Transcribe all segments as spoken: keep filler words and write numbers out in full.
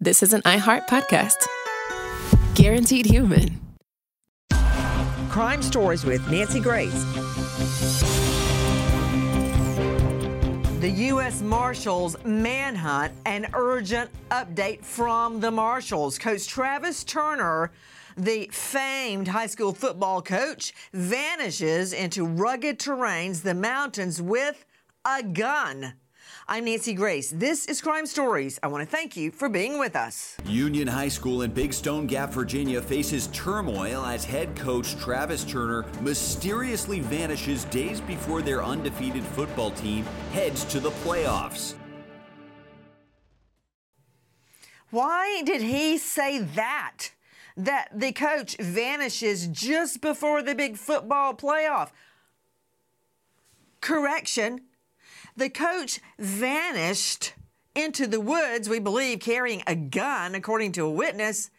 this is an iHeart podcast. Guaranteed human. Crime Stories with Nancy Grace. The U S Marshals manhunt, an urgent update from the Marshals. Coach Travis Turner, the famed high school football coach, vanishes into rugged terrains, the mountains, with a gun. I'm Nancy Grace. This is Crime Stories. I want to thank you for being with us. Union High School in Big Stone Gap, Virginia faces turmoil as head coach Travis Turner mysteriously vanishes days before their undefeated football team heads to the playoffs. Why did he say that? That the coach vanishes just before the big football playoff? Correction. The coach vanished into the woods, we believe, carrying a gun, according to a witness,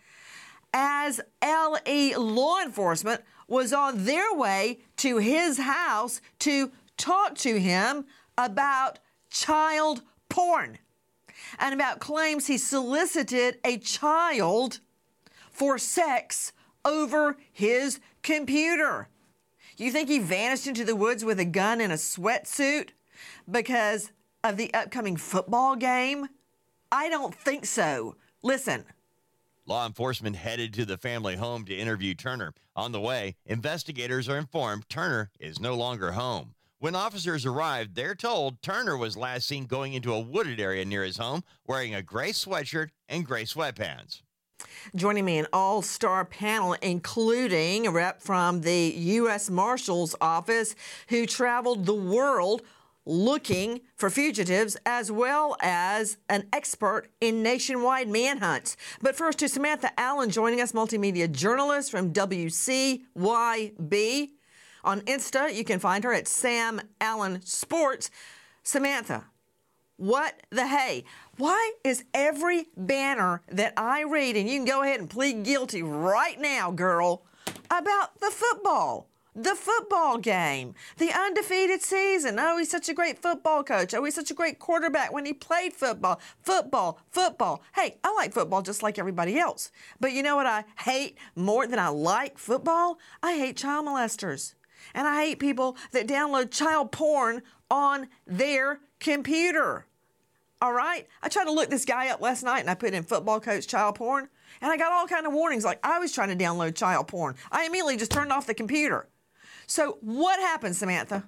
as L E law enforcement was on their way to his house to talk to him about child porn and about claims he solicited a child for sex over his computer. You think he vanished into the woods with a gun and a sweatsuit because of the upcoming football game? I don't think so. Listen. Law enforcement headed to the family home to interview Turner. On the way, investigators are informed Turner is no longer home. When officers arrived, they're told Turner was last seen going into a wooded area near his home wearing a gray sweatshirt and gray sweatpants. Joining me, an all-star panel, including a rep from the U S Marshals Office who traveled the world looking for fugitives, as well as an expert in nationwide manhunts. But first, to Samantha Allen joining us, multimedia journalist from W C Y B. On Insta, you can find her at Sam Allen Sports. Samantha, what the hey? Why is every banner that I read, and you can go ahead and plead guilty right now, girl, about the football? The football game, the undefeated season. Oh, he's such a great football coach. Oh, he's such a great quarterback when he played football. Football, football. Hey, I like football just like everybody else. But you know what I hate more than I like football? I hate child molesters. And I hate people that download child porn on their computer. All right? I tried to look this guy up last night and I put in football coach child porn. And I got all kind of warnings like I was trying to download child porn. I immediately just turned off the computer. So what happened, Samantha?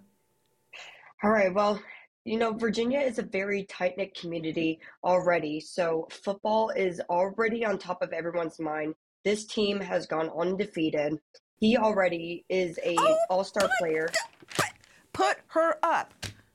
All right. Well, you know, Virginia is a very tight-knit community already. So football is already on top of everyone's mind. This team has gone undefeated. He already is a oh, all-star player. Put her up.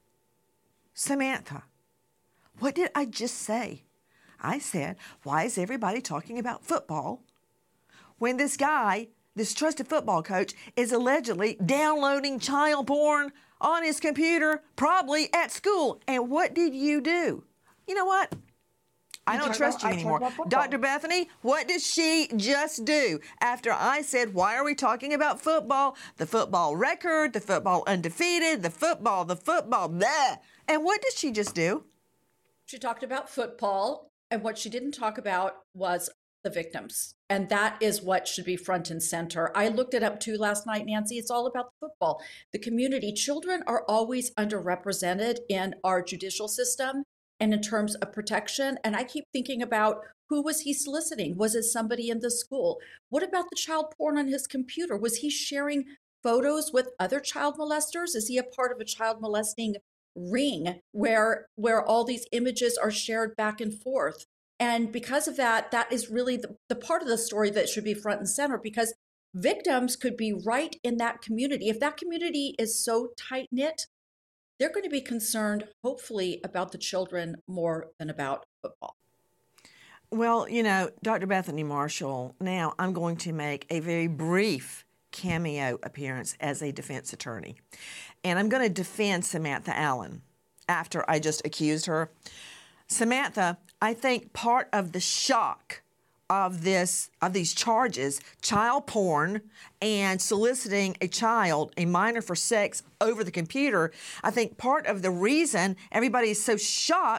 Samantha, what did I just say? I said, why is everybody talking about football when this guy, this trusted football coach, is allegedly downloading child porn on his computer, probably at school? And what did you do? You know what? I don't trust you anymore. Doctor Bethany, what did she just do after I said, why are we talking about football? The football record, the football undefeated, the football, the football, blah. And what did she just do? She talked about football, and what she didn't talk about was the victims. And that is what should be front and center. I looked it up too last night, Nancy. It's all about the football. The community. Children are always underrepresented in our judicial system and in terms of protection. And I keep thinking about, who was he soliciting? Was it somebody in the school? What about the child porn on his computer? Was he sharing photos with other child molesters? Is he a part of a child molesting ring where where all these images are shared back and forth? And because of that, that is really the, the part of the story that should be front and center, because victims could be right in that community. If that community is so tight-knit, they're going to be concerned, hopefully, about the children more than about football. Well, you know, Doctor Bethany Marshall, now I'm going to make a very brief cameo appearance as a defense attorney. And I'm going to defend Samantha Allen after I just accused her. Samantha, I think part of the shock of this of these charges, child porn and soliciting a child, a minor, for sex over the computer, I think part of the reason everybody is so shocked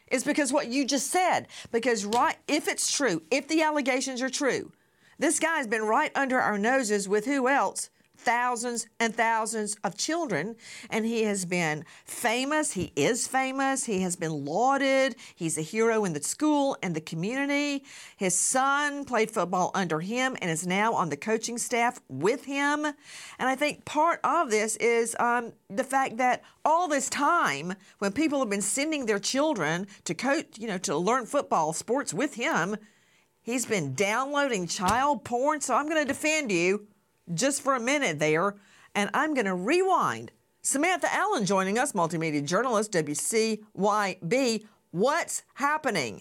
is because what you just said. Because right, if it's true, if the allegations are true, this guy's been right under our noses with who else? Thousands and thousands of children, and he has been famous. He is famous. He has been lauded. He's a hero in the school and the community. His son played football under him and is now on the coaching staff with him. And I think part of this is um, the fact that all this time, when people have been sending their children to coach, you know, to learn football sports with him, he's been downloading child porn. So I'm going to defend you just for a minute there, and I'm going to rewind. Samantha Allen joining us, multimedia journalist, W C Y B. What's happening?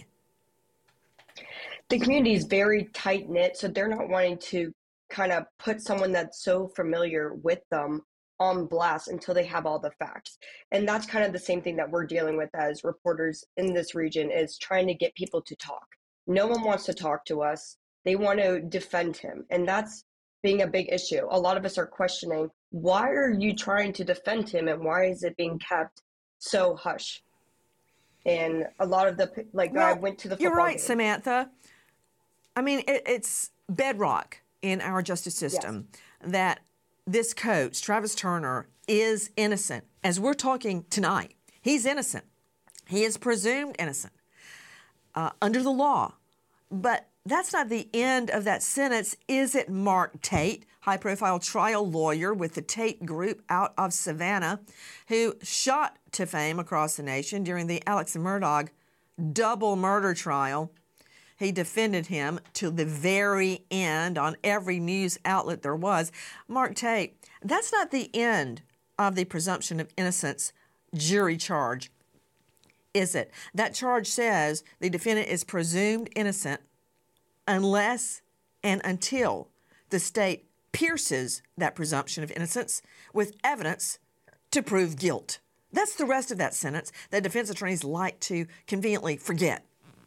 The community is very tight-knit, so they're not wanting to kind of put someone that's so familiar with them on blast until they have all the facts. And that's kind of the same thing that we're dealing with as reporters in this region, is trying to get people to talk. No one wants to talk to us. They want to defend him, and that's being a big issue. A lot of us are questioning, why are you trying to defend him, and why is it being kept so hush? And a lot of the, like, well, I went to the football You're right, game. Samantha. I mean, it, it's bedrock in our justice system yes. that this coach, Travis Turner, is innocent. As we're talking tonight, he's innocent. He is presumed innocent uh, under the law. But that's not the end of that sentence, is it, Mark Tate, high-profile trial lawyer with the Tate Group out of Savannah, who shot to fame across the nation during the Alex Murdaugh double murder trial. He defended him to the very end on every news outlet there was. Mark Tate, that's not the end of the presumption of innocence jury charge, is it? That charge says the defendant is presumed innocent unless and until the state pierces that presumption of innocence with evidence to prove guilt. That's the rest of that sentence that defense attorneys like to conveniently forget.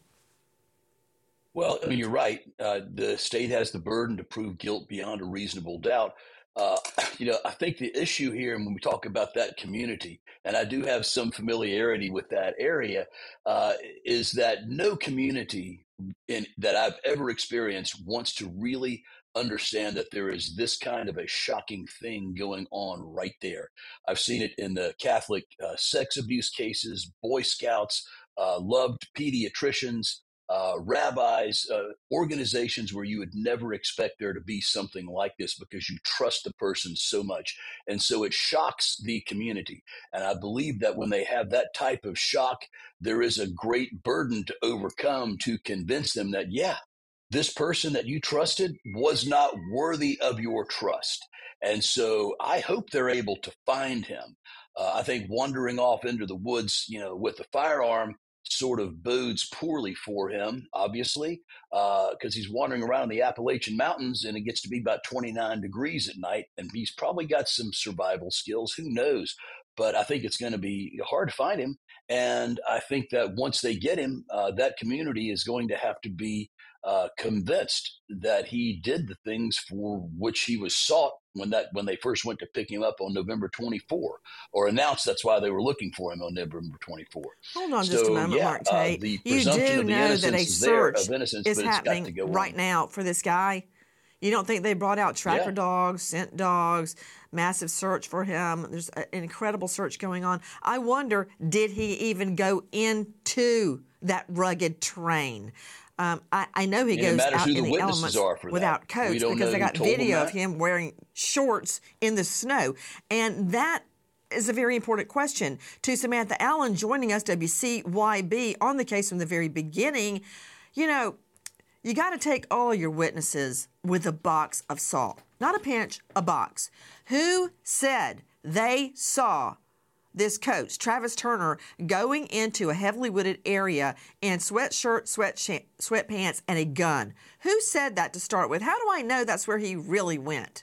Well, I mean, you're right. Uh, the state has the burden to prove guilt beyond a reasonable doubt. Uh, you know, I think the issue here, and when we talk about that community, and I do have some familiarity with that area, uh, is that no community in, that I've ever experienced wants to really understand that there is this kind of a shocking thing going on right there. I've seen it in the Catholic uh, sex abuse cases, Boy Scouts, uh, loved pediatricians, Uh, rabbis, uh, organizations where you would never expect there to be something like this because you trust the person so much. And so it shocks the community. And I believe that when they have that type of shock, there is a great burden to overcome to convince them that, yeah, this person that you trusted was not worthy of your trust. And so I hope they're able to find him. Uh, I think wandering off into the woods, you know, with a firearm sort of bodes poorly for him, obviously, because uh, he's wandering around the Appalachian Mountains and it gets to be about twenty-nine degrees at night. And he's probably got some survival skills. Who knows? But I think it's going to be hard to find him. And I think that once they get him, uh, that community is going to have to be uh, convinced that he did the things for which he was sought when that when they first went to pick him up on November twenty-fourth, or announced that's why they were looking for him on November twenty-fourth. Hold on so, just a moment, yeah, Mark Tate. Uh, the you do know that a search is, innocence, is happening right on. now for this guy. You don't think they brought out tracker yeah. dogs, scent dogs, massive search for him? There's an incredible search going on. I wonder, did he even go into that rugged terrain? Um, I, I know he and goes out in the, the elements without coats because they got video of him wearing shorts in the snow. And that is a very important question. To Samantha Allen joining us, W C Y B, on the case from the very beginning. You know, you got to take all your witnesses with a box of salt. Not a pinch, a box. Who said they saw this coach, Travis Turner, going into a heavily wooded area in sweatshirt, sweat sweatpants, and a gun? Who said that to start with? How do I know that's where he really went?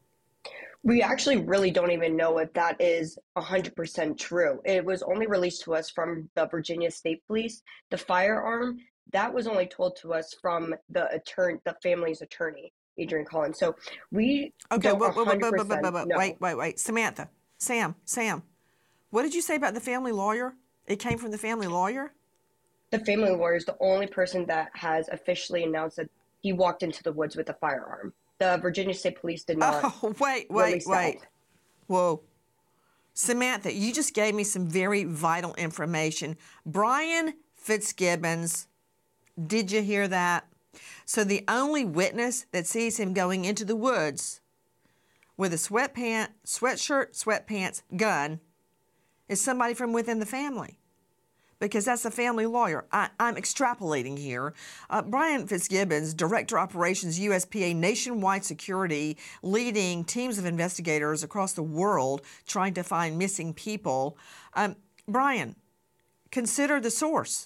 We actually really don't even know if that is one hundred percent true. It was only released to us from the Virginia State Police. The firearm, that was only told to us from the attorney, the family's attorney, Adrian Collins. So we okay, don't wait, wait, wait, wait, wait, wait, wait, wait, wait, Samantha, Sam, Sam. What did you say about the family lawyer? It came from the family lawyer? The family lawyer is the only person that has officially announced that he walked into the woods with a firearm. The Virginia State Police did not. Oh, wait, wait, wait. That. Whoa. Samantha, you just gave me some very vital information. Brian Fitzgibbons, did you hear that? So the only witness that sees him going into the woods with a sweatpant, sweatshirt, sweatpants, gun is somebody from within the family, because that's the family lawyer. I, I'm extrapolating here. Uh, Brian Fitzgibbons, Director Operations, U S P A Nationwide Security, leading teams of investigators across the world trying to find missing people. Um, Brian, consider the source.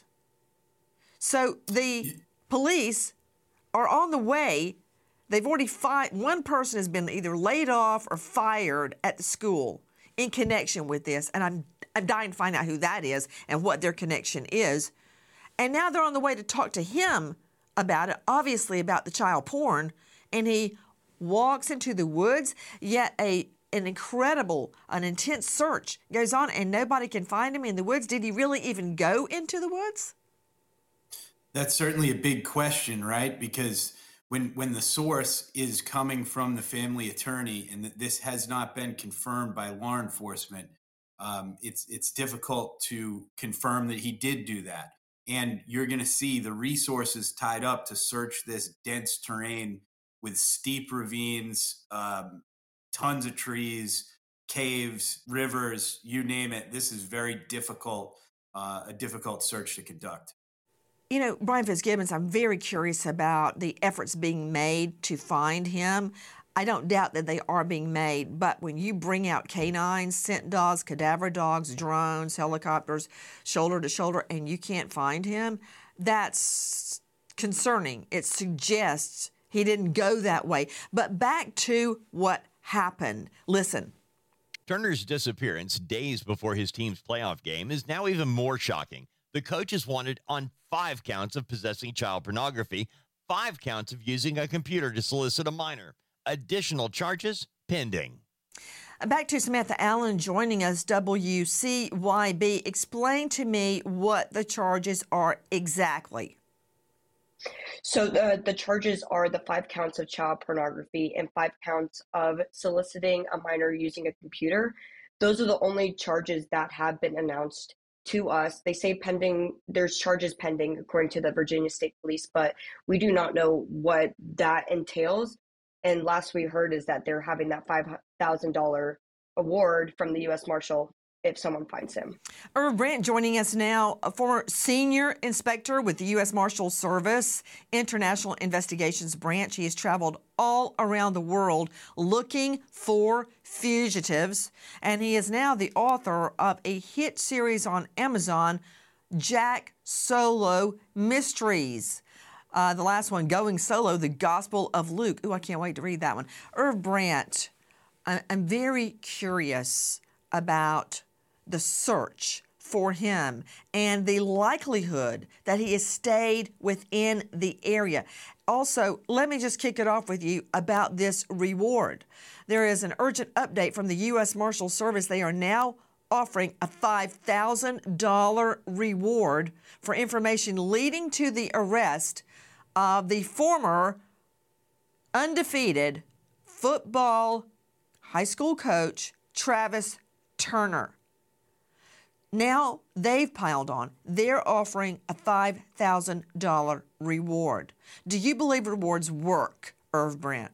So the police are on the way. They've already fired. One person has been either laid off or fired at the school in connection with this, and I'm I'm dying to find out who that is and what their connection is. And now they're on the way to talk to him about it, obviously about the child porn, and he walks into the woods, yet a an incredible, an intense search goes on, and nobody can find him in the woods. Did he really even go into the woods? That's certainly a big question, right? Because when when the source is coming from the family attorney and that this has not been confirmed by law enforcement, um, it's it's difficult to confirm that he did do that. And you're going to see the resources tied up to search this dense terrain with steep ravines, um, tons of trees, caves, rivers, you name it. This is very difficult, uh, a difficult search to conduct. You know, Brian Fitzgibbons, I'm very curious about the efforts being made to find him. I don't doubt that they are being made, but when you bring out canines, scent dogs, cadaver dogs, drones, helicopters, shoulder to shoulder, and you can't find him, that's concerning. It suggests he didn't go that way. But back to what happened. Listen. Turner's disappearance days before his team's playoff game is now even more shocking. The coach is wanted on five counts of possessing child pornography, five counts of using a computer to solicit a minor. Additional charges pending. Back to Samantha Allen joining us, W C Y B. Explain to me what the charges are exactly. So the, the charges are the five counts of child pornography and five counts of soliciting a minor using a computer. Those are the only charges that have been announced to us. They say pending, there's charges pending according to the Virginia State Police, but we do not know what that entails. And last we heard is that they're having that five thousand dollars award from the U S Marshal if someone finds him. Irv Brandt joining us now, a former senior inspector with the U S Marshal Service International Investigations Branch. He has traveled all around the world looking for fugitives, and he is now the author of a hit series on Amazon, Jack Solo Mysteries. Uh, the last one, Going Solo, The Gospel of Luke. Ooh, I can't wait to read that one. Irv Brandt, I- I'm very curious about the search for him and the likelihood that he has stayed within the area. Also, let me just kick it off with you about this reward. There is an urgent update from the U S Marshal Service. They are now offering a five thousand dollars reward for information leading to the arrest of the former undefeated football high school coach, Travis Turner. Now they've piled on. They're offering a five thousand dollars reward. Do you believe rewards work, Irv Brandt?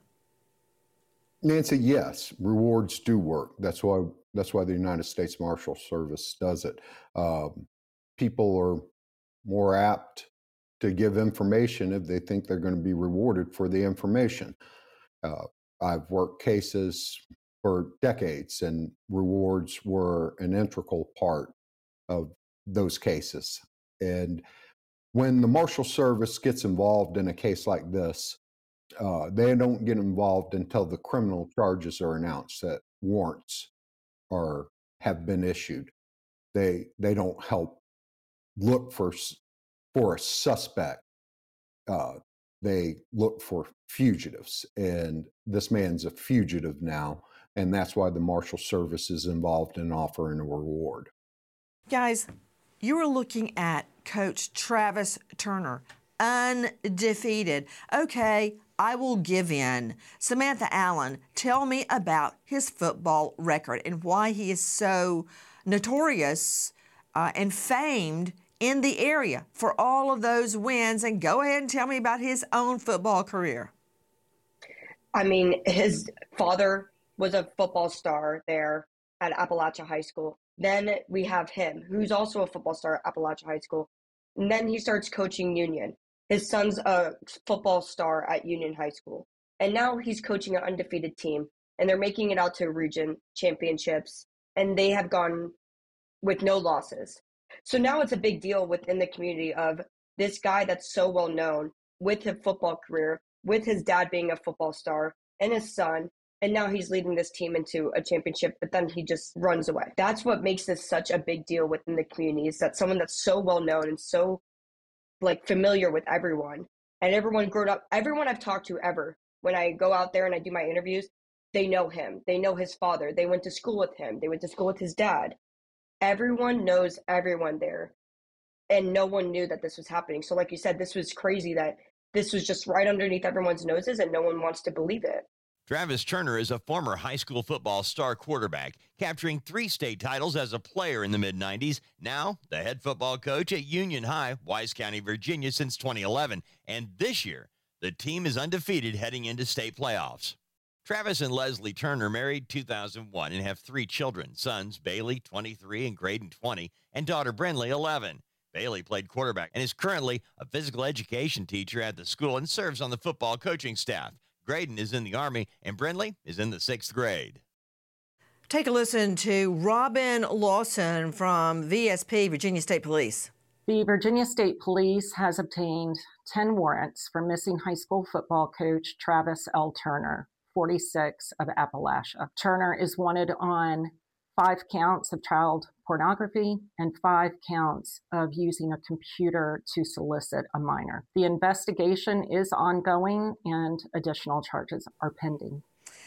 Nancy, yes, rewards do work. That's why that's why the United States Marshal Service does it. Um, people are more apt to give information if they think they're going to be rewarded for the information. Uh, I've worked cases for decades, and rewards were an integral part of those cases. And when the Marshal Service gets involved in a case like this, uh, they don't get involved until the criminal charges are announced, that warrants are have been issued. They they don't help look for for a suspect. Uh, they look for fugitives, and this man's a fugitive now, and that's why the Marshal Service is involved in offering a reward. Guys, you are looking at coach Travis Turner, undefeated. Okay, I will give in. Samantha Allen, tell me about his football record and why he is so notorious uh, and famed in the area for all of those wins. And go ahead and tell me about his own football career. I mean, his father was a football star there at Appalachia High School. Then we have him, who's also a football star at Appalachia High School. And then he starts coaching Union. His son's a football star at Union High School. And now he's coaching an undefeated team. And they're making it out to region championships. And they have gone with no losses. So now it's a big deal within the community of this guy that's so well known with his football career, with his dad being a football star and his son. And now he's leading this team into a championship, but then he just runs away. That's what makes this such a big deal within the community, is that someone that's so well known and so like familiar with everyone, and everyone grew up, everyone I've talked to ever, when I go out there and I do my interviews, they know him. They know his father. They went to school with him. They went to school with his dad. Everyone knows everyone there. And no one knew that this was happening. So like you said, this was crazy that this was just right underneath everyone's noses and no one wants to believe it. Travis Turner is a former high school football star quarterback, capturing three state titles as a player in the mid nineties. Now, the head football coach at Union High, Wise County, Virginia, since twenty eleven. And this year, the team is undefeated heading into state playoffs. Travis and Leslie Turner married two thousand one and have three children, sons Bailey, twenty-three, and Graydon, twenty, and daughter Brinley, eleven. Bailey played quarterback and is currently a physical education teacher at the school and serves on the football coaching staff. Graydon is in the Army, and Brinley is in the sixth grade. Take a listen to Robin Lawson from V S P, Virginia State Police. The Virginia State Police has obtained ten warrants for missing high school football coach Travis L. Turner, forty-six, of Appalachia. Turner is wanted on five counts of child pornography and five counts of using a computer to solicit a minor. The investigation is ongoing and additional charges are pending.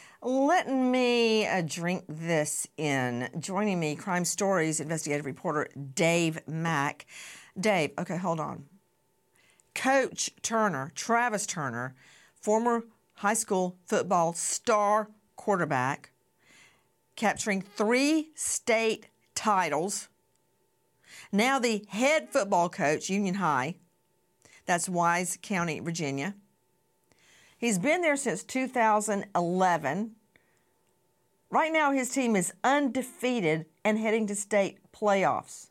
Let me uh, drink this in. Joining me, Crime Stories investigative reporter Dave Mack. Dave, okay, hold on. Coach Turner, Travis Turner, former high school football star quarterback, capturing three state titles. Now the head football coach, Union High, that's Wise County, Virginia. He's been there since two thousand eleven. Right now his team is undefeated and heading to state playoffs.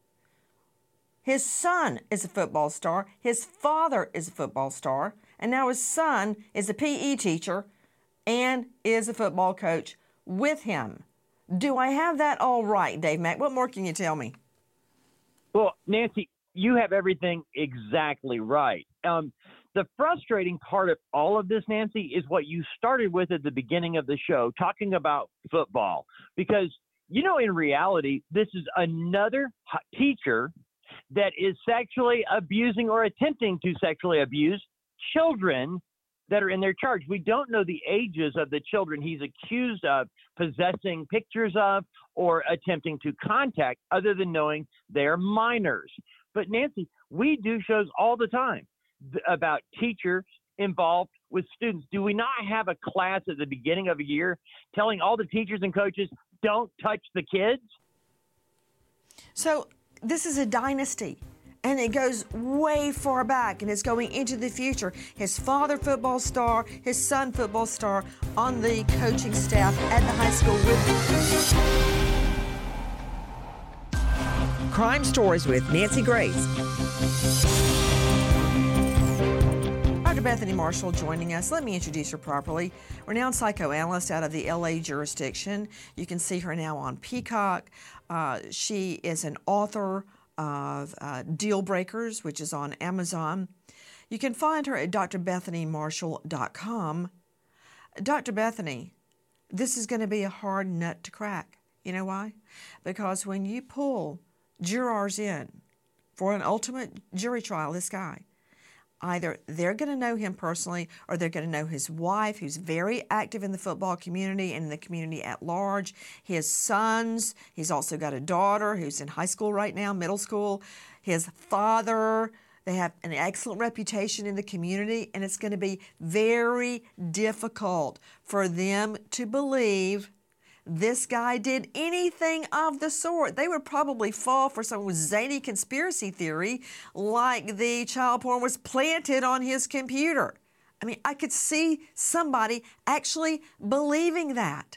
His son is a football star. His father is a football star. And now his son is a P E teacher and is a football coach with him. Do I have that all right, Dave Mack? What more can you tell me? Well, Nancy, you have everything exactly right. Um, the frustrating part of all of this, Nancy, is what you started with at the beginning of the show, talking about football. Because, you know, in reality, this is another teacher that is sexually abusing or attempting to sexually abuse children that are in their charge. We don't know the ages of the children he's accused of possessing pictures of or attempting to contact, other than knowing they're minors. But Nancy, we do shows all the time about teachers involved with students. Do we not have a class at the beginning of a year telling all the teachers and coaches, don't touch the kids? So this is a dynasty. And it goes way far back, and it's going into the future. His father, football star, his son, football star, on the coaching staff at the high school with him. Crime Stories with Nancy Grace. Doctor Bethany Marshall joining us. Let me introduce her properly. Renowned psychoanalyst out of the L A jurisdiction. You can see her now on Peacock. Uh, she is an author of uh, Deal Breakers, which is on Amazon. You can find her at d r bethany marshall dot com. Doctor Bethany, this is going to be a hard nut to crack. You know why? Because when you pull jurors in for an ultimate jury trial, this guy, either they're going to know him personally or they're going to know his wife, who's very active in the football community and in the community at large, his sons. He's also got a daughter who's in high school right now, middle school, his father. They have an excellent reputation in the community, and it's going to be very difficult for them to believe this guy did anything of the sort. They would probably fall for some zany conspiracy theory like the child porn was planted on his computer. I mean, I could see somebody actually believing that.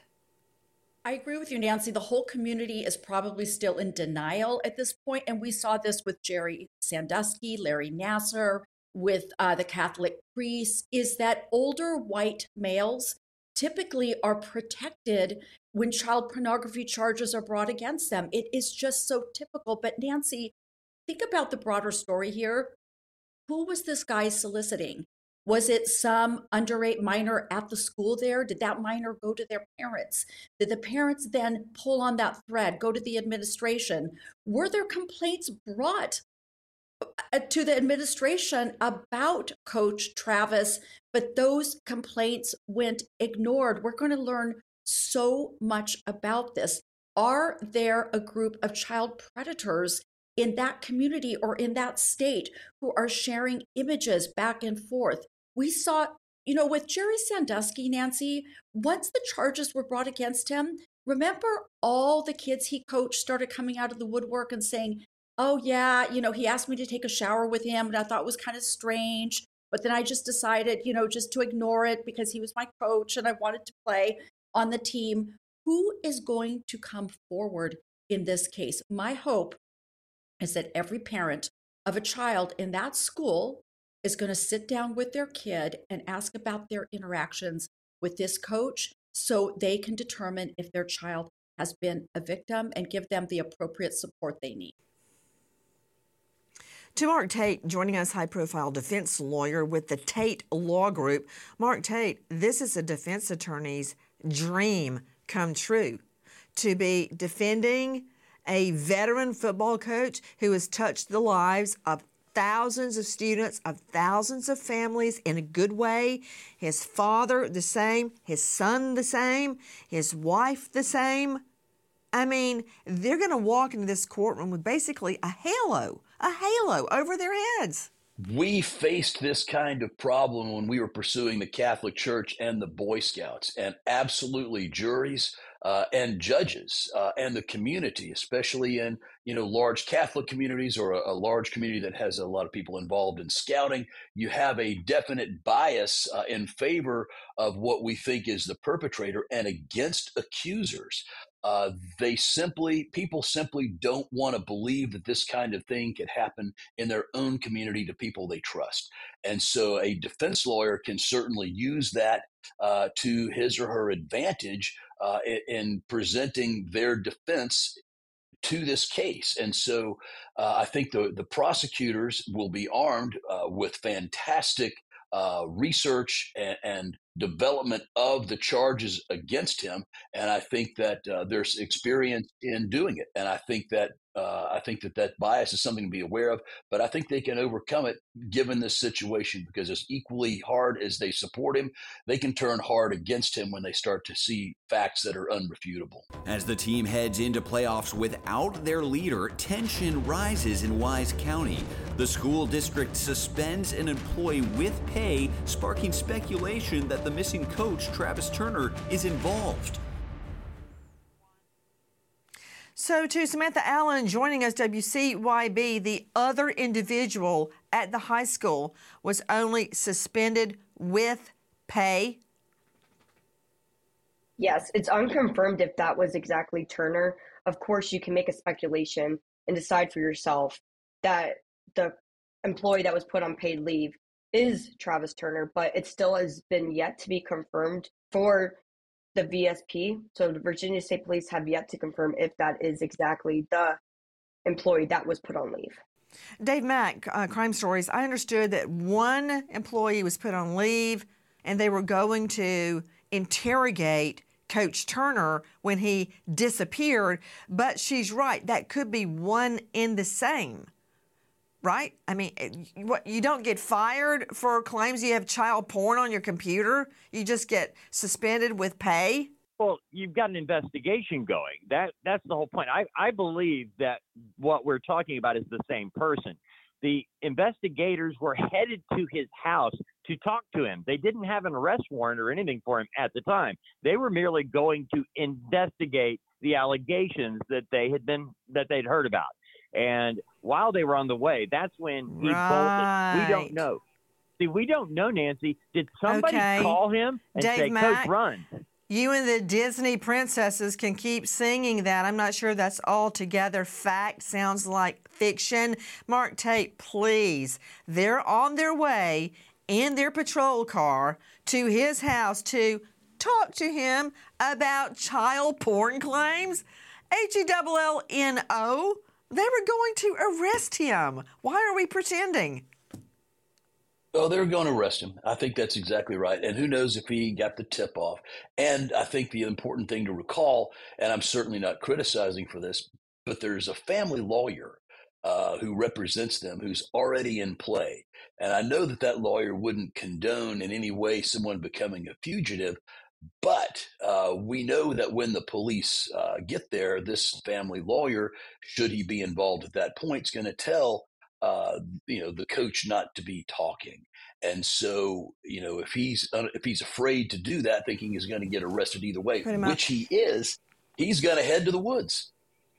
I agree with you, Nancy. The whole community is probably still in denial at this point, and we saw this with Jerry Sandusky, Larry Nassar, with uh, the Catholic priests, is that older white males typically are protected when child pornography charges are brought against them. It is just so typical. But Nancy, think about the broader story here. Who was this guy soliciting? Was it some underage minor at the school there? Did that minor go to their parents? Did the parents then pull on that thread, go to the administration? Were there complaints brought to the administration about Coach Travis, but those complaints went ignored? We're going to learn so much about this. Are there a group of child predators in that community or in that state who are sharing images back and forth? We saw, you know, with Jerry Sandusky, Nancy, once the charges were brought against him, remember all the kids he coached started coming out of the woodwork and saying, oh, yeah, you know, he asked me to take a shower with him, and I thought it was kind of strange. But then I just decided, you know, just to ignore it because he was my coach and I wanted to play on the team. Who is going to come forward in this case? My hope is that every parent of a child in that school is going to sit down with their kid and ask about their interactions with this coach so they can determine if their child has been a victim and give them the appropriate support they need. To Mark Tate, joining us, high-profile defense lawyer with the Tate Law Group. Mark Tate, this is a defense attorney's dream come true, to be defending a veteran football coach who has touched the lives of thousands of students, of thousands of families in a good way. His father the same, his son the same, his wife the same. I mean, they're going to walk into this courtroom with basically a halo, a halo over their heads. We faced this kind of problem when we were pursuing the Catholic Church and the Boy Scouts, and absolutely juries uh, and judges uh, and the community, especially in you know large Catholic communities or a, a large community that has a lot of people involved in scouting. You have a definite bias uh, in favor of what we think is the perpetrator and against accusers. Uh, they simply, people simply don't want to believe that this kind of thing could happen in their own community to people they trust. And so a defense lawyer can certainly use that uh, to his or her advantage uh, in, in presenting their defense to this case. And so uh, I think the, the prosecutors will be armed uh, with fantastic uh, research and, and development of the charges against him, and I think that uh, there's experience in doing it, and I think that uh, I think that that bias is something to be aware of. But I think they can overcome it given this situation, because as equally hard as they support him, they can turn hard against him when they start to see facts that are unrefutable. As the team heads into playoffs without their leader, tension rises in Wise County. The school district suspends an employee with pay, sparking speculation that the missing coach, Travis Turner, is involved. So to Samantha Allen joining us, W C Y B, the other individual at the high school was only suspended with pay. Yes, it's unconfirmed if that was exactly Turner. Of course, you can make a speculation and decide for yourself that the employee that was put on paid leave is Travis Turner, but it still has been yet to be confirmed for the V S P. So the Virginia State Police have yet to confirm if that is exactly the employee that was put on leave. Dave Mack, uh, Crime Stories, I understood that one employee was put on leave and they were going to interrogate Coach Turner when he disappeared, but she's right, that could be one in the same. right? I mean, what, you don't get fired for claims you have child porn on your computer. You just get suspended with pay. Well, you've got an investigation going. That that's the whole point. I, I believe that what we're talking about is the same person. The investigators were headed to his house to talk to him. They didn't have an arrest warrant or anything for him at the time. They were merely going to investigate the allegations that they had been that they'd heard about. And while they were on the way, that's when he right. bolted. We don't know. See, we don't know, Nancy. Did somebody okay. call him and Dave say, Mack, Coach, run? You and the Disney princesses can keep singing that. I'm not sure that's altogether fact. Sounds like fiction. Mark Tate, please. They're on their way in their patrol car to his house to talk to him about child porn claims. H E L L N O. They were going to arrest him. Why are we pretending? Oh, they're going to arrest him. I think that's exactly right. And who knows if he got the tip off. And I think the important thing to recall, and I'm certainly not criticizing for this, but there's a family lawyer uh, who represents them who's already in play. And I know that that lawyer wouldn't condone in any way someone becoming a fugitive. But uh, we know that when the police uh, get there, this family lawyer, should he be involved at that point, is going to tell uh, you know the coach not to be talking. And so, you know, if he's uh, if he's afraid to do that, thinking he's going to get arrested either way, which he is, he's going to head to the woods.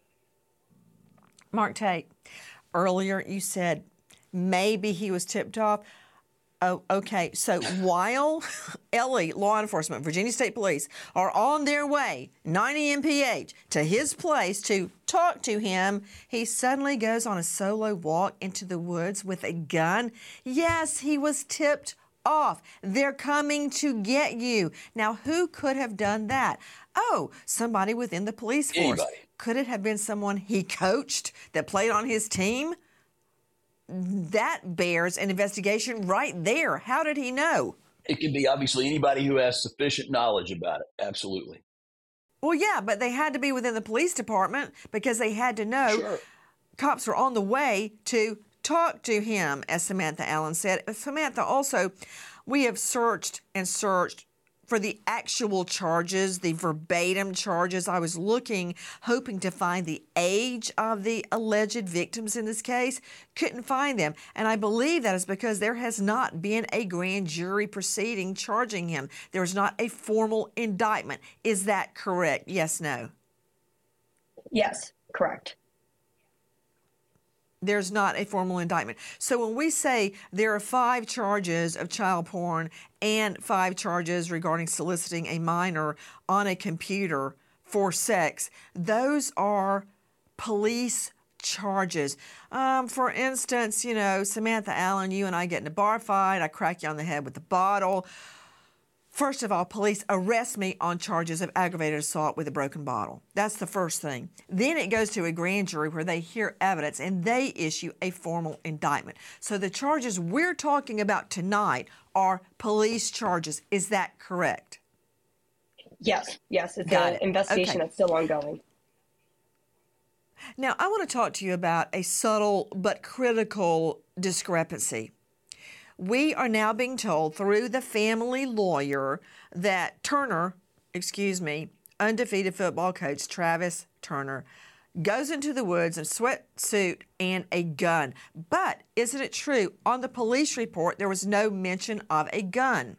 Mark Tate, earlier you said maybe he was tipped off. Oh, okay. So while L E, law enforcement, Virginia State Police, are on their way, ninety M P H, to his place to talk to him, he suddenly goes on a solo walk into the woods with a gun. Yes, he was tipped off. They're coming to get you. Now, who could have done that? Oh, somebody within the police force. Anybody. Could it have been someone he coached that played on his team? That bears an investigation right there. How did he know? It could be obviously anybody who has sufficient knowledge about it. Absolutely. Well, yeah, but they had to be within the police department because they had to know Sure. cops were on the way to talk to him, as Samantha Allen said. Samantha, also, we have searched and searched for the actual charges, the verbatim charges. I was looking, hoping to find the age of the alleged victims in this case. Couldn't find them. And I believe that is because there has not been a grand jury proceeding charging him. There is not a formal indictment. Is that correct? Yes, no? Yes, correct. There's not a formal indictment. So when we say there are five charges of child porn and five charges regarding soliciting a minor on a computer for sex, those are police charges. Um, for instance, you know, Samantha Allen, you and I get in a bar fight. I crack you on the head with a bottle. First of all, police arrest me on charges of aggravated assault with a broken bottle. That's the first thing. Then it goes to a grand jury where they hear evidence and they issue a formal indictment. So the charges we're talking about tonight are police charges. Is that correct? Yes, yes. It's Got an it. investigation Okay. that's still ongoing. Now, I want to talk to you about a subtle but critical discrepancy. We are now being told through the family lawyer that Turner, excuse me, undefeated football coach Travis Turner, goes into the woods in a sweatsuit and a gun. But isn't it true, on the police report, there was no mention of a gun?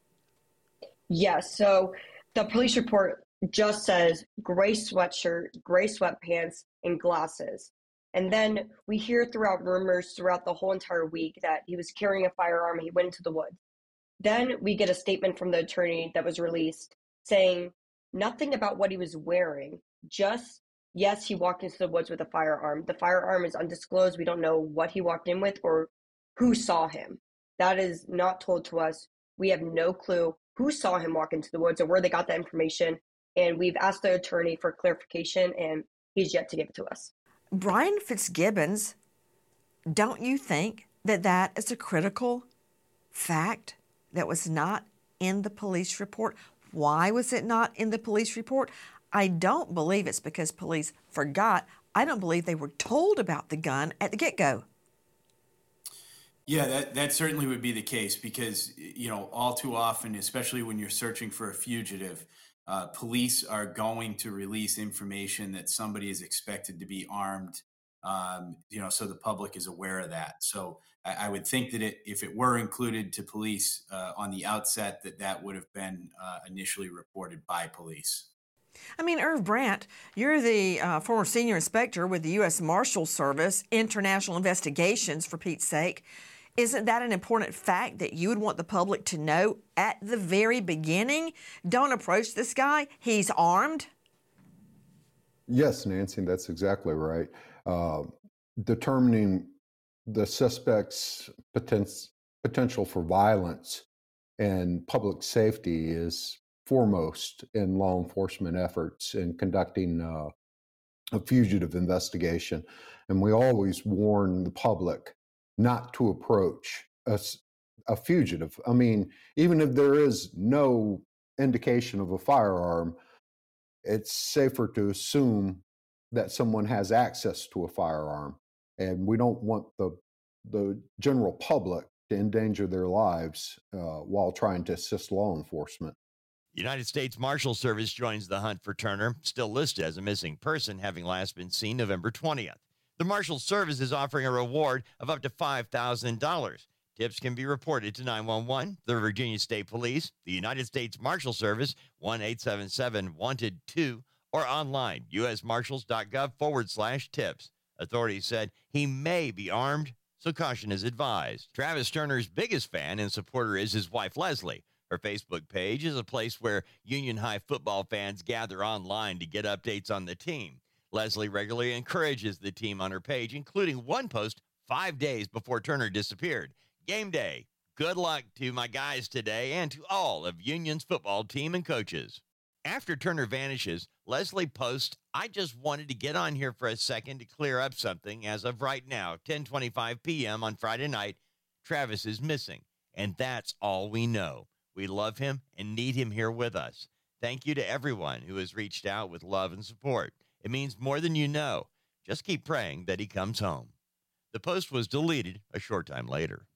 Yes. So the police report just says gray sweatshirt, gray sweatpants, and glasses. And then we hear throughout rumors throughout the whole entire week that he was carrying a firearm. He went into the woods. Then we get a statement from the attorney that was released saying nothing about what he was wearing. Just, yes, he walked into the woods with a firearm. The firearm is undisclosed. We don't know what he walked in with or who saw him. That is not told to us. We have no clue who saw him walk into the woods or where they got that information. And we've asked the attorney for clarification, and he's yet to give it to us. Brian Fitzgibbons, don't you think that that is a critical fact that was not in the police report? Why was it not in the police report? I don't believe it's because police forgot. I don't believe they were told about the gun at the get-go. Yeah, that, that certainly would be the case because, you know, all too often, especially when you're searching for a fugitive, uh, police are going to release information that somebody is expected to be armed, um, you know, so the public is aware of that. So I, I would think that it, if it were included to police uh, on the outset, that that would have been uh, initially reported by police. I mean, Irv Brandt, you're the uh, former senior inspector with the U S Marshal Service, International Investigations, for Pete's sake. Isn't that an important fact that you would want the public to know at the very beginning? Don't approach this guy. He's armed. Yes, Nancy, that's exactly right. Uh, determining the suspect's poten- potential for violence and public safety is foremost in law enforcement efforts in conducting uh, a fugitive investigation. And we always warn the public not to approach a, a fugitive. I mean, even if there is no indication of a firearm, it's safer to assume that someone has access to a firearm. And we don't want the, the general public to endanger their lives uh, while trying to assist law enforcement. United States Marshal Service joins the hunt for Turner, still listed as a missing person, having last been seen November twentieth. The Marshal Service is offering a reward of up to five thousand dollars. Tips can be reported to nine one one, the Virginia State Police, the United States Marshal Service, one eight seven seven wanted two, or online, usmarshals.gov forward slash tips. Authorities said he may be armed, so caution is advised. Travis Turner's biggest fan and supporter is his wife, Leslie. Her Facebook page is a place where Union High football fans gather online to get updates on the team. Leslie regularly encourages the team on her page, including one post five days before Turner disappeared. Game day. Good luck to my guys today and to all of Union's football team and coaches. After Turner vanishes, Leslie posts, I just wanted to get on here for a second to clear up something. As of right now, ten twenty-five p.m. on Friday night, Travis is missing, and that's all we know. We love him and need him here with us. Thank you to everyone who has reached out with love and support. It means more than you know. Just keep praying that he comes home. The post was deleted a short time later.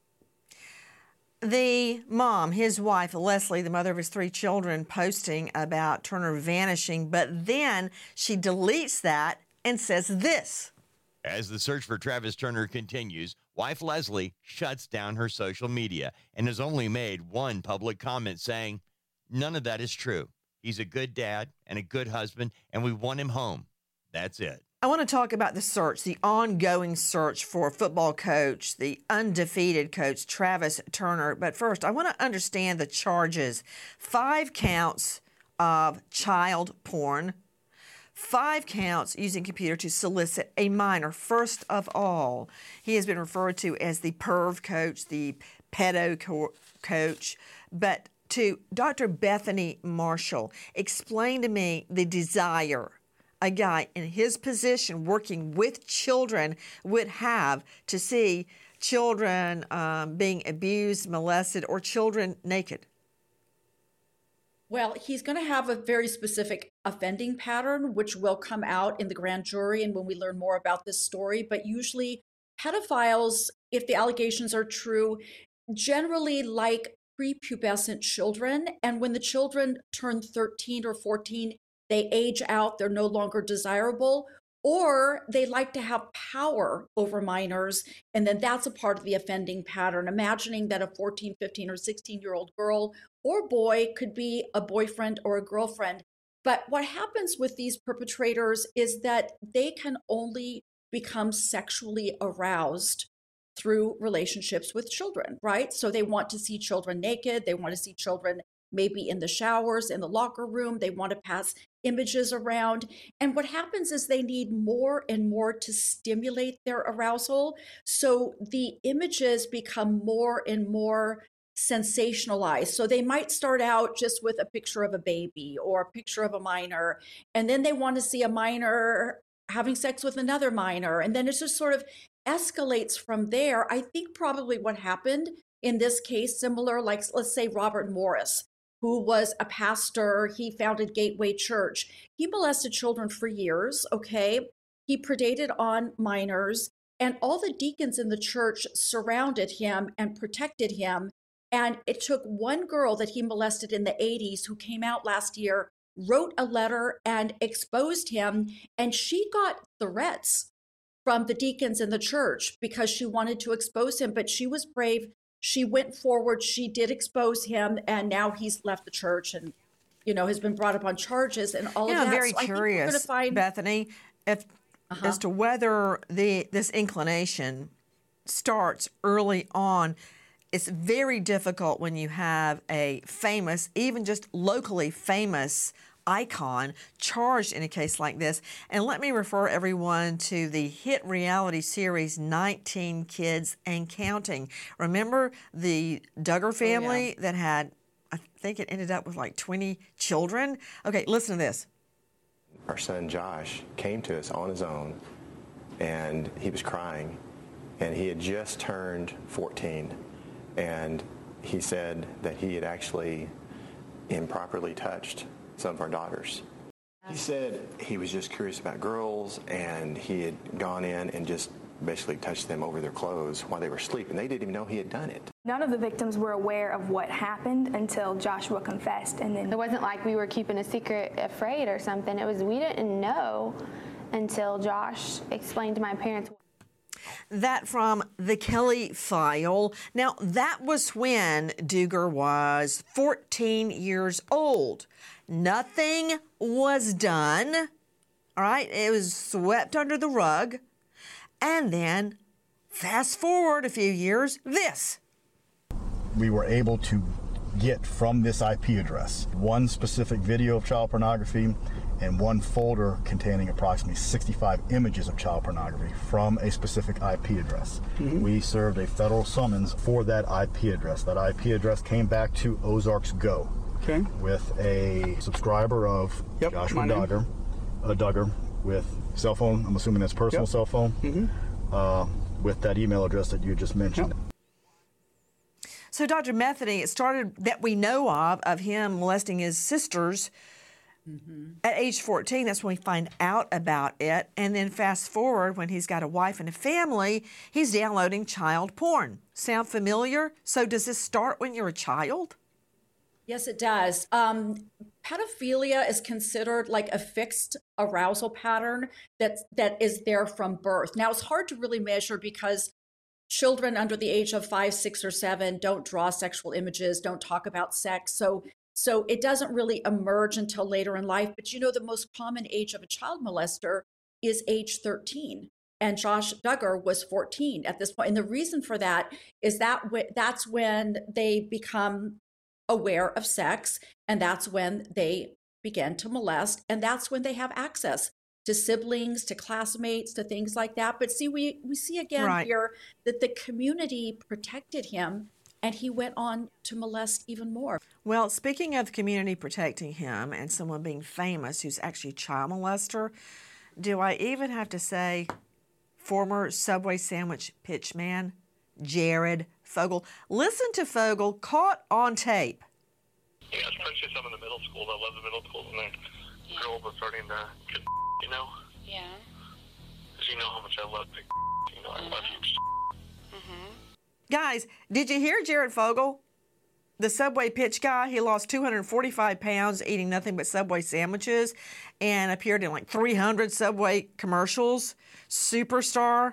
The mom, his wife, Leslie, the mother of his three children, posting about Turner vanishing, but then she deletes that and says this. As the search for Travis Turner continues, wife Leslie shuts down her social media and has only made one public comment saying, none of that is true. He's a good dad and a good husband, and we want him home. That's it. I want to talk about the search, the ongoing search for football coach, the undefeated coach, Travis Turner. But first, I want to understand the charges. Five counts of child porn, five counts using computer to solicit a minor. First of all, he has been referred to as the perv coach, the pedo co- coach. But to Doctor Bethany Marshall, explain to me the desire a guy in his position working with children would have to see children um, being abused, molested, or children naked. Well, he's going to have a very specific offending pattern, which will come out in the grand jury and when we learn more about this story. But usually pedophiles, if the allegations are true, generally like prepubescent children. And when the children turn thirteen or fourteen, they age out, they're no longer desirable, or they like to have power over minors. And then that's a part of the offending pattern. Imagining that a fourteen, fifteen, or sixteen-year-old girl or boy could be a boyfriend or a girlfriend. But what happens with these perpetrators is that they can only become sexually aroused through relationships with children, right? So they want to see children naked. They want to see children maybe in the showers, in the locker room. They want to pass images around. And what happens is they need more and more to stimulate their arousal. So the images become more and more sensationalized. So they might start out just with a picture of a baby or a picture of a minor, and then they want to see a minor having sex with another minor. And then it just sort of escalates from there. I think probably what happened in this case, similar, like let's say Robert Morris, who was a pastor. He founded Gateway Church. He molested children for years, okay? He predated on minors. And all the deacons in the church surrounded him and protected him. And it took one girl that he molested in the eighties who came out last year, wrote a letter and exposed him. And she got threats from the deacons in the church because she wanted to expose him. But she was brave. She went forward. She did expose him. And now he's left the church and, you know, has been brought up on charges and all you of know, that. I'm very So curious, find... Bethany, if uh-huh. as to whether the this inclination starts early on. It's very difficult when you have a famous, even just locally famous icon charged in a case like this. And let me refer everyone to the hit reality series nineteen Kids and Counting. Remember the Duggar family oh, yeah. that had, I think it ended up with like twenty children? Okay, listen to this. Our son Josh came to us on his own, and he was crying, and he had just turned fourteen. And he said that he had actually improperly touched some of our daughters. He said he was just curious about girls, and he had gone in and just basically touched them over their clothes while they were asleep, and they didn't even know he had done it. None of the victims were aware of what happened until Joshua confessed, and then it wasn't like we were keeping a secret, afraid or something. It was we didn't know until Josh explained to my parents. That from the Kelly File. Now, that was when Duggar was fourteen years old. Nothing was done. All right, it was swept under the rug. And then, fast forward a few years, this. We were able to get from this I P address one specific video of child pornography and one folder containing approximately sixty-five images of child pornography from a specific I P address. Mm-hmm. We served a federal summons for that I P address. That I P address came back to Ozarks Go okay. with a subscriber of yep, Joshua Duggar, uh, Duggar with cell phone, I'm assuming that's personal yep. cell phone, mm-hmm. uh, with that email address that you just mentioned. Yep. So, Doctor Metheny, it started that we know of, of him molesting his sisters mm-hmm. at age fourteen. That's when we find out about it. And then fast forward, when he's got a wife and a family, he's downloading child porn. Sound familiar? So does this start when you're a child? Yes, it does. Um, pedophilia is considered like a fixed arousal pattern that's, that is there from birth. Now, it's hard to really measure because children under the age of five, six, or seven don't draw sexual images, don't talk about sex. So, so it doesn't really emerge until later in life. But you know, the most common age of a child molester is age thirteen. And Josh Duggar was fourteen at this point. And the reason for that is that w- that's when they become aware of sex, and that's when they begin to molest, and that's when they have access to siblings, to classmates, to things like that. But see, we, we see again right. here that the community protected him, and he went on to molest even more. Well, speaking of community protecting him and someone being famous who's actually a child molester, do I even have to say former Subway sandwich pitchman Jared Fogle? Listen to Fogle caught on tape. Yeah, especially some in the middle school. I love the middle school, and the yeah. girls are starting to get, you know? Yeah. Because you know how much I love big, you know, I mm-hmm. love you. Mm-hmm. Guys, did you hear Jared Fogle? The Subway pitch guy, he lost two hundred forty-five pounds eating nothing but Subway sandwiches and appeared in like three hundred Subway commercials. Superstar.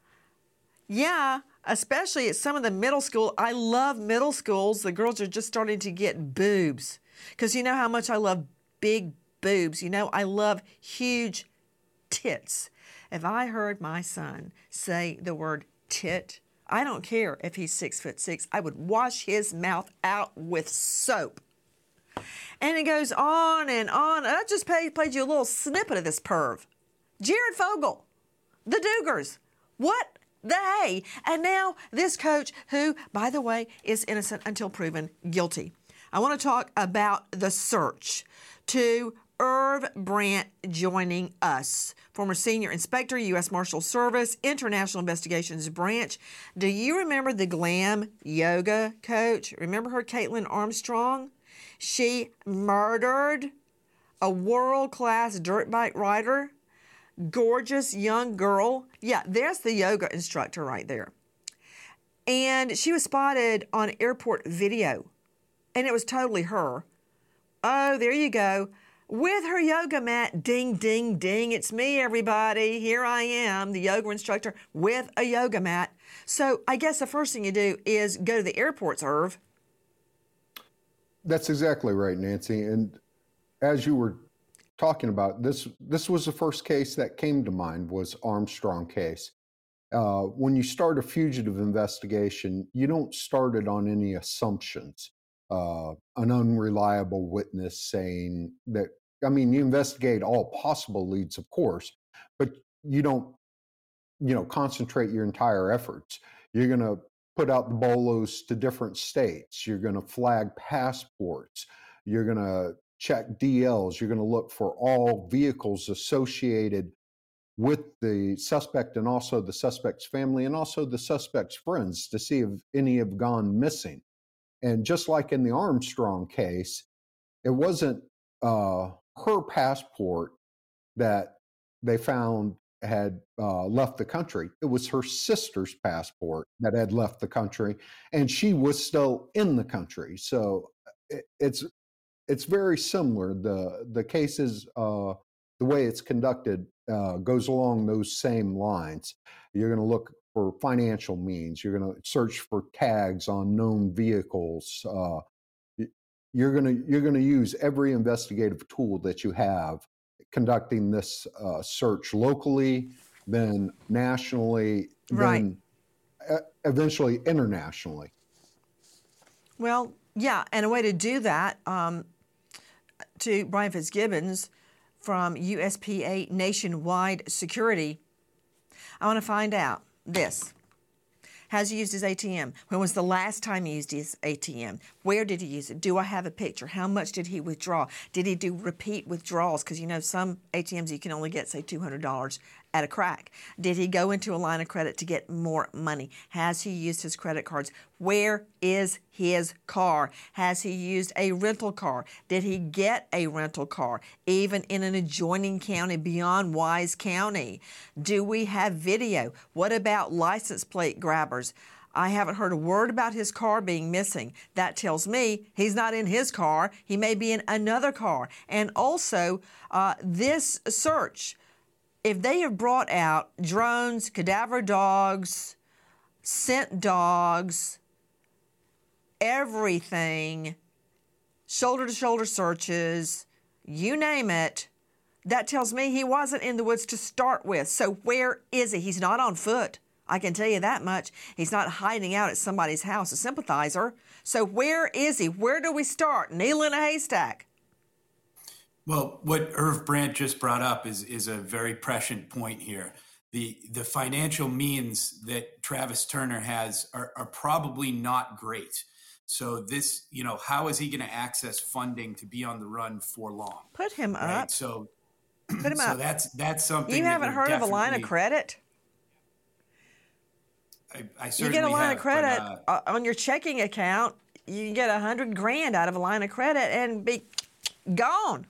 Yeah, especially at some of the middle school. I love middle schools. The girls are just starting to get boobs. Because you know how much I love big boobs. You know, I love huge tits. If I heard my son say the word tit, I don't care if he's six foot six. I would wash his mouth out with soap. And it goes on and on. I just played, played you a little snippet of this perv. Jared Fogle, the Duggars. What the hey? And now this coach who, by the way, is innocent until proven guilty. I want to talk about the search to Irv Brandt joining us, former senior inspector, U S Marshal Service, International Investigations Branch. Do you remember the glam yoga coach? Remember her, Caitlin Armstrong? She murdered a world-class dirt bike rider. gorgeous young girl. Yeah, there's the yoga instructor right there. And she was spotted on airport video, and it was totally her. Oh, there you go. With her yoga mat, ding, ding, ding. It's me, everybody. Here I am, the yoga instructor with a yoga mat. So I guess the first thing you do is go to the airports, Irv. That's exactly right, Nancy. And as you were talking about, this this was the first case that came to mind, was Armstrong case. Uh, when you start a fugitive investigation, you don't start it on any assumptions. Uh, an unreliable witness saying that, I mean, you investigate all possible leads, of course, but you don't, you know, concentrate your entire efforts. You're going to put out the bolos to different states. You're going to flag passports. You're going to check D Ls. You're going to look for all vehicles associated with the suspect and also the suspect's family and also the suspect's friends to see if any have gone missing. And just like in the Armstrong case, it wasn't uh, her passport that they found had uh, left the country. It was her sister's passport that had left the country, and she was still in the country. So it, it's it's very similar. The the cases, uh, the way it's conducted, uh, goes along those same lines. You're going to look for financial means. You're going to search for tags on known vehicles. Uh, you're going to you're going to use every investigative tool that you have, conducting this uh, search locally, then nationally, right. then uh, eventually internationally. Well, yeah, and a way to do that, um, to Brian Fitzgibbons from U S P A Nationwide Security, I want to find out this. Has he used his A T M? When was the last time he used his A T M? Where did he use it? Do I have a picture? How much did he withdraw? Did he do repeat withdrawals? Because you know some A T Ms you can only get, say, two hundred dollars at a crack. Did he go into a line of credit to get more money? Has he used his credit cards? Where is his car? Has he used a rental car? Did he get a rental car, even in an adjoining county beyond Wise County? Do we have video? What about license plate grabbers? I haven't heard a word about his car being missing. That tells me he's not in his car. He may be in another car. And also, uh, this search, if they have brought out drones, cadaver dogs, scent dogs, everything, shoulder-to-shoulder searches, you name it, that tells me he wasn't in the woods to start with. So where is he? He's not on foot. I can tell you that much. He's not hiding out at somebody's house, a sympathizer. So where is he? Where do we start? Needle in a haystack. Well, what Irv Brandt just brought up is is a very prescient point here. The the financial means that Travis Turner has are, are probably not great. So this, you know, how is he going to access funding to be on the run for long? Put him right? up. So, Put him so up. that's that's something. You that haven't heard of a line of credit? I, I you certainly get a line have, of credit but, uh, on your checking account. You can get a hundred grand out of a line of credit and be gone.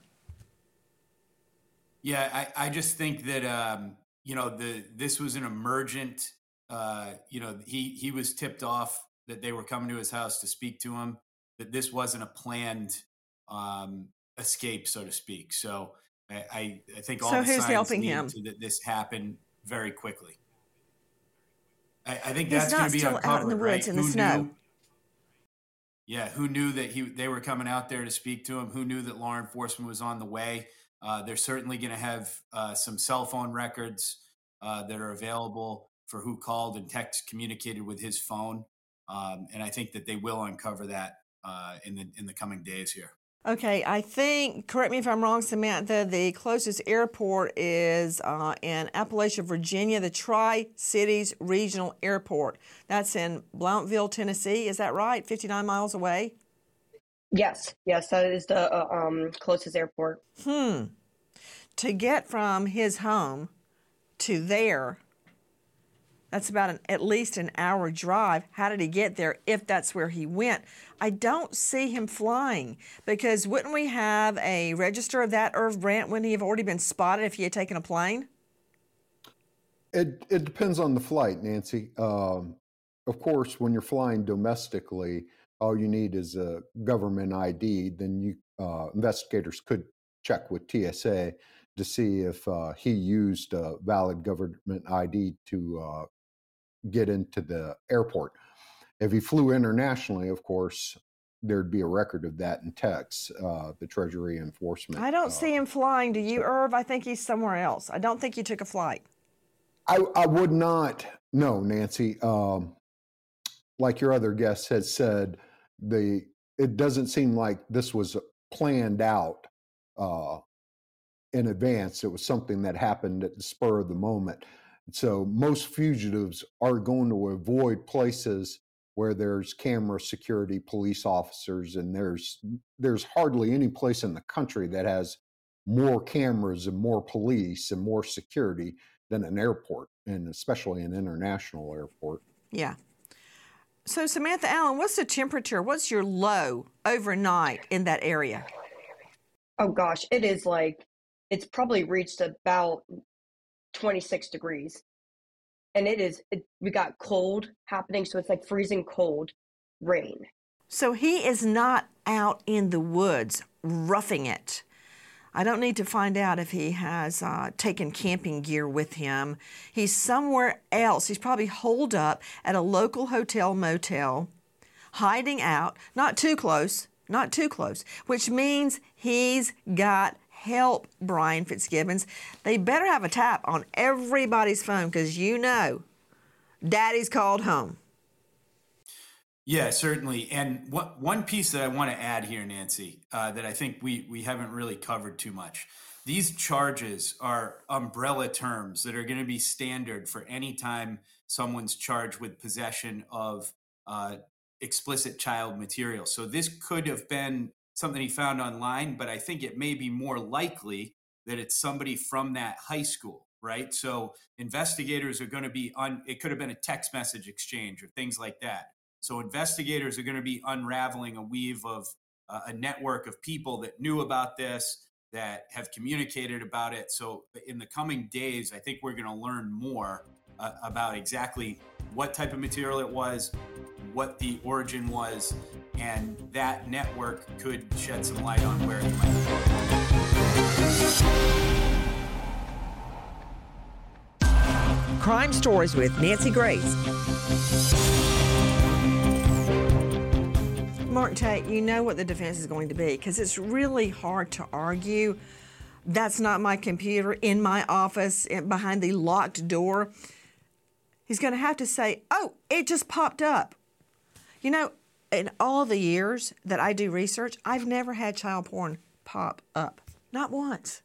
Yeah, I, I just think that um, you know the this was an emergent. Uh, you know, he he was tipped off that they were coming to his house to speak to him. That this wasn't a planned um, escape, so to speak. So I I, I think all so the who's signs helping lead him? to that this happened very quickly. I, I think He's that's not going to be still uncovered, out in the woods right? in the Who snow. knew? Yeah, who knew that he they were coming out there to speak to him? Who knew that law enforcement was on the way? Uh, they're certainly going to have uh, some cell phone records uh, that are available for who called and text communicated with his phone, um, and I think that they will uncover that uh, in the in the coming days here. Okay, I think, correct me if I'm wrong, Samantha, the closest airport is uh, in Appalachia, Virginia, the Tri-Cities Regional Airport. That's in Blountville, Tennessee. Is that right? fifty-nine miles away? Yes, yes, that is the uh, um, closest airport. Hmm. To get from his home to there, that's about an, at least an hour drive. How did he get there if that's where he went? I don't see him flying, because wouldn't we have a register of that, Irv Brandt? Wouldn't he have already been spotted if he had taken a plane? It it depends on the flight, Nancy. Um, of course, when you're flying domestically, all you need is a government I D. Then you uh, investigators could check with T S A to see if uh, he used a valid government I D to uh, get into the airport. If he flew internationally, of course, there'd be a record of that in text, uh, the Treasury Enforcement. I don't uh, see him flying. Do you, Irv? I think he's somewhere else. I don't think he took a flight. I, I would not, no, Nancy. Um, like your other guest has said, the it doesn't seem like this was planned out uh, in advance. It was something that happened at the spur of the moment. So most fugitives are going to avoid places where there's camera security, police officers, and there's there's hardly any place in the country that has more cameras and more police and more security than an airport, and especially an international airport. Yeah. So Samantha Allen, what's the temperature? What's your low overnight in that area? Oh gosh, it is like, it's probably reached about twenty-six degrees. And it is, it, we got cold happening, so it's like freezing cold rain. So he is not out in the woods roughing it. I don't need to find out if he has uh, taken camping gear with him. He's somewhere else. He's probably holed up at a local hotel motel, hiding out, not too close, not too close, which means he's got help, Brian Fitzgibbons. They better have a tap on everybody's phone because you know Daddy's called home. Yeah, certainly. And what, one piece that I want to add here, Nancy, uh, that I think we, we haven't really covered too much. These charges are umbrella terms that are going to be standard for any time someone's charged with possession of uh, explicit child material. So this could have been something he found online, but I think it may be more likely that it's somebody from that high school, right? So investigators are going to be on, it could have been a text message exchange or things like that. So investigators are going to be unraveling a weave of uh, a network of people that knew about this, that have communicated about it. So in the coming days, I think we're going to learn more uh, about exactly what type of material it was, what the origin was, and that network could shed some light on where he might be. Crime Stories with Nancy Grace. Mark Tate, you know what the defense is going to be because it's really hard to argue. That's not my computer in my office behind the locked door. He's going to have to say, oh, it just popped up. You know, in all the years that I do research, I've never had child porn pop up. Not once.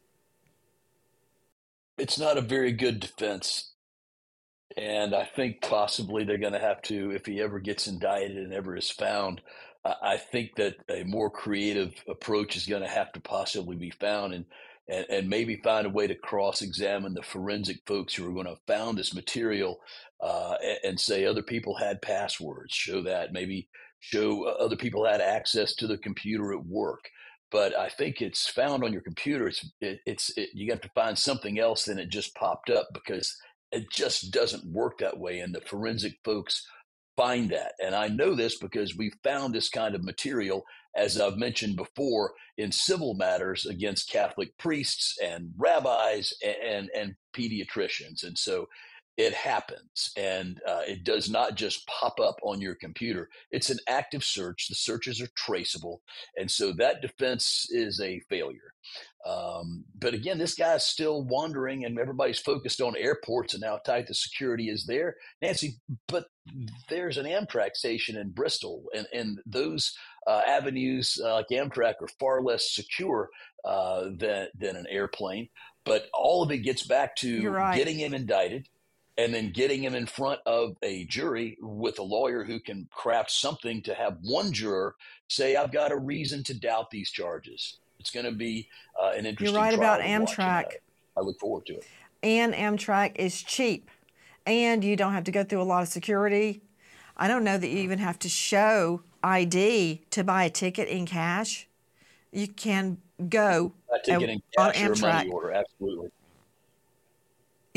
It's not a very good defense. And I think possibly they're going to have to, if he ever gets indicted and ever is found, I think that a more creative approach is going to have to possibly be found, and, and, and maybe find a way to cross-examine the forensic folks who are going to have found this material uh, and, and say other people had passwords, show that, maybe show other people had access to the computer at work. But I think it's found on your computer. It's it, it's it, you have to find something else than it just popped up, because it just doesn't work that way. And the forensic folks find that. And I know this because we found this kind of material, as I've mentioned before, in civil matters against Catholic priests and rabbis and, and, and pediatricians. And so it happens, and uh, it does not just pop up on your computer. It's an active search. The searches are traceable. And so that defense is a failure. Um, but again, this guy's still wandering, and everybody's focused on airports and how tight the security is there, Nancy. But there's an Amtrak station in Bristol, and, and those uh, avenues uh, like Amtrak are far less secure uh, than, than an airplane. But all of it gets back to right. getting him indicted, and then getting him in front of a jury with a lawyer who can craft something to have one juror say, I've got a reason to doubt these charges. It's going to be uh, an interesting You're right trial about to watch, Amtrak. and I, I look forward to it. And Amtrak is cheap, and you don't have to go through a lot of security. I don't know that you even have to show I D to buy a ticket in cash. You can go a ticket in on cash or a Amtrak. money order, absolutely. Yeah,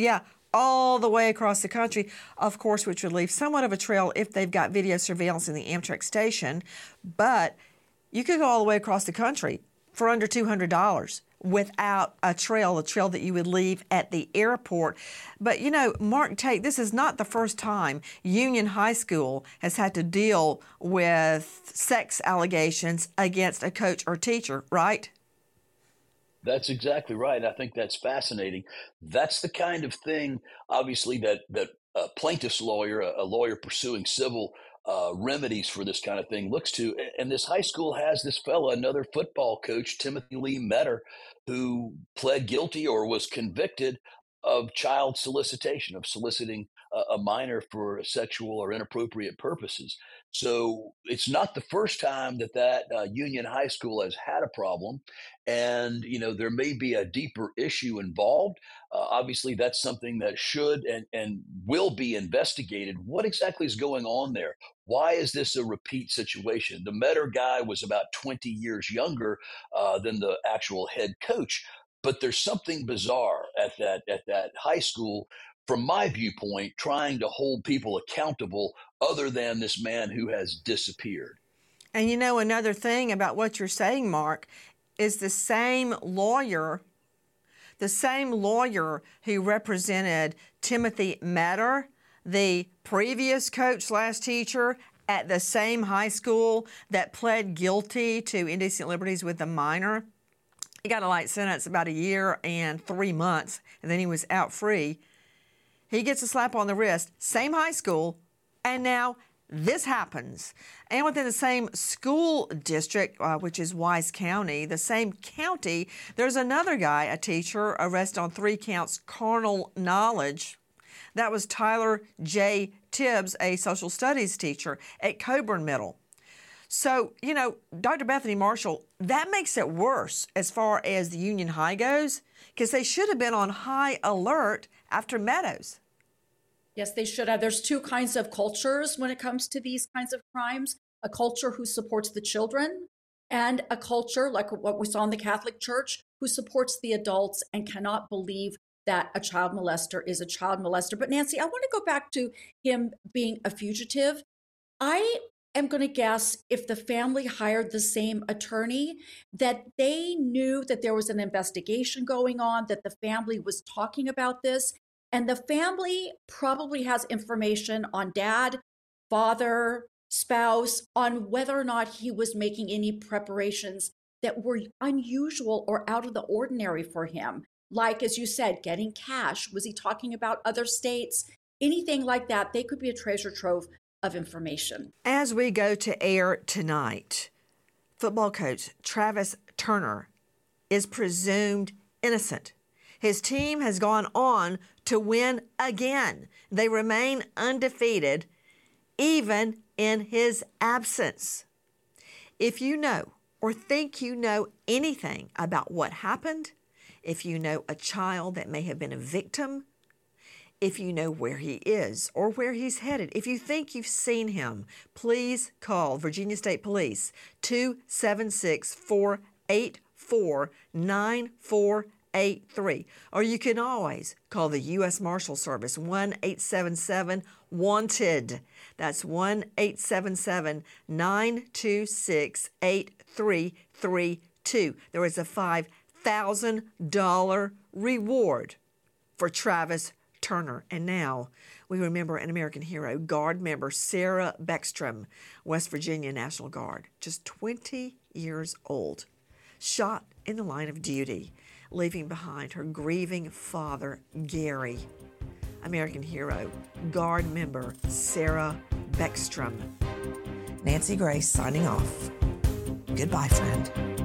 all the way across the country, of course, which would leave somewhat of a trail if they've got video surveillance in the Amtrak station. But you could go all the way across the country for under two hundred dollars without a trail, a trail that you would leave at the airport. But, you know, Mark Tate, this is not the first time Union High School has had to deal with sex allegations against a coach or teacher, right? That's exactly right. I think that's fascinating. That's the kind of thing, obviously, that that a plaintiff's lawyer, a, a lawyer pursuing civil uh, remedies for this kind of thing, looks to. And this high school has this fella, another football coach, Timothy Lee Metter, who pled guilty or was convicted of child solicitation, of soliciting a, a minor for sexual or inappropriate purposes. So it's not the first time that that uh, Union High School has had a problem. And, you know, there may be a deeper issue involved. Uh, obviously, that's something that should and, and will be investigated. What exactly is going on there? Why is this a repeat situation? The Metter guy was about twenty years younger uh, than the actual head coach. But there's something bizarre at that at that high school, from my viewpoint, trying to hold people accountable other than this man who has disappeared. And you know, another thing about what you're saying, Mark, is the same lawyer, the same lawyer who represented Timothy Metter, the previous coach slash teacher at the same high school that pled guilty to indecent liberties with a minor. He got a light sentence, about a year and three months, and then he was out free. He gets a slap on the wrist, same high school, and now this happens. And within the same school district, uh, which is Wise County, the same county, there's another guy, a teacher, arrested on three counts, carnal knowledge. That was Tyler J. Tibbs, a social studies teacher at Coburn Middle. So, you know, Doctor Bethany Marshall, that makes it worse as far as the Union High goes, because they should have been on high alert after Meadows. Yes, they should have. There's two kinds of cultures when it comes to these kinds of crimes. A culture who supports the children, and a culture like what we saw in the Catholic Church who supports the adults and cannot believe that a child molester is a child molester. But Nancy, I want to go back to him being a fugitive. I am going to guess if the family hired the same attorney, that they knew that there was an investigation going on, that the family was talking about this, and the family probably has information on dad, father, spouse, on whether or not he was making any preparations that were unusual or out of the ordinary for him. Like, as you said, getting cash. Was he talking about other states? Anything like that. They could be a treasure trove of information. As we go to air tonight, football coach Travis Turner is presumed innocent. His team has gone on to win again. They remain undefeated, even in his absence. If you know or think you know anything about what happened, if you know a child that may have been a victim, if you know where he is or where he's headed, if you think you've seen him, please call Virginia State Police two seven six, four eight four, nine four eight three. Or you can always call the U S Marshal Service, one eight seven seven, wanted. That's one eight seven seven, nine two six, eight three three two. There is a five thousand dollars reward for Travis Turner. And now we remember an American hero, Guard member Sarah Beckstrom, West Virginia National Guard, just twenty years old, shot in the line of duty, leaving behind her grieving father, Gary. American hero, Guard member Sarah Beckstrom. Nancy Grace signing off. Goodbye, friend.